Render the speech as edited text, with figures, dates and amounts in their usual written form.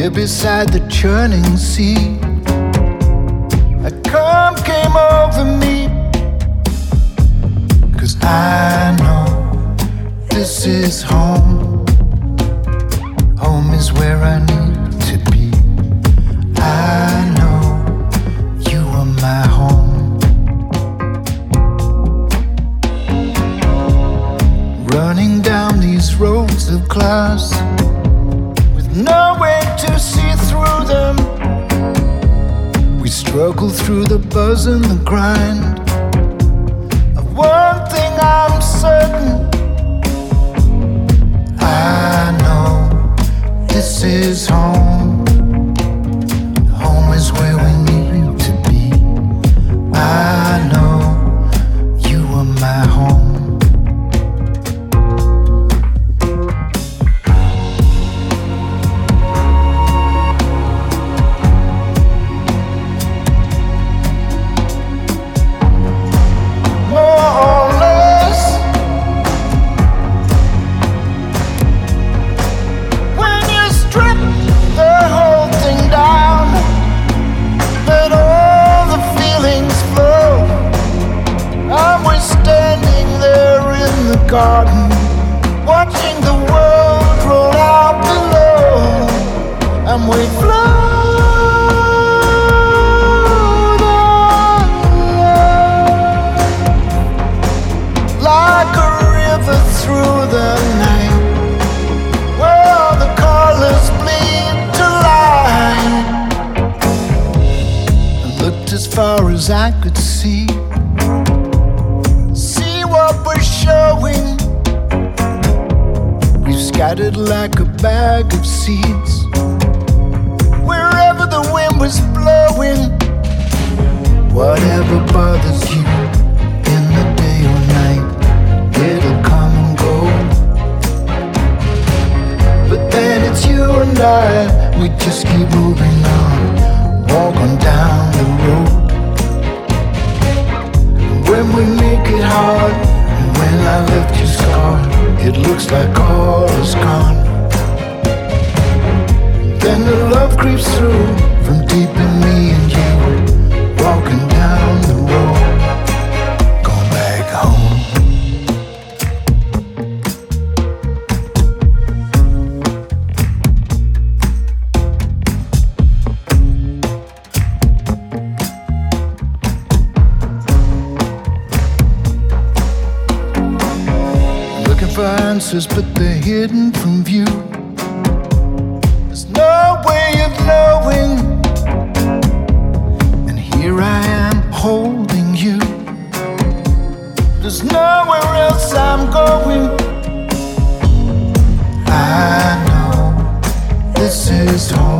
beside the churning sea. A calm came over me, 'cause I know this is home. Home is where I need to be. I know you are my home. Running down these roads of glass, no way to see through them. We struggle through the buzz and the grind. Of one thing I'm certain, I know this is home. Home is where we need to be. I know you are my home. Garden, watching the world roll out below, and we float on like a river through the night, where all the colors bleed to light. I looked as far as I could see what we're showing. We've scattered like a bag of seeds wherever the wind was blowing. Whatever bothers you in the day or night, it'll come and go. But then it's you and I, we just keep moving on, walking down the road. When we make it hard, and when I left you scarred, it looks like all is gone. Then the love creeps through from deep in me and you, walking down the road, going back home. For answers, but they're hidden from view. There's no way of knowing, and here I am holding you. There's nowhere else I'm going. I know this is home.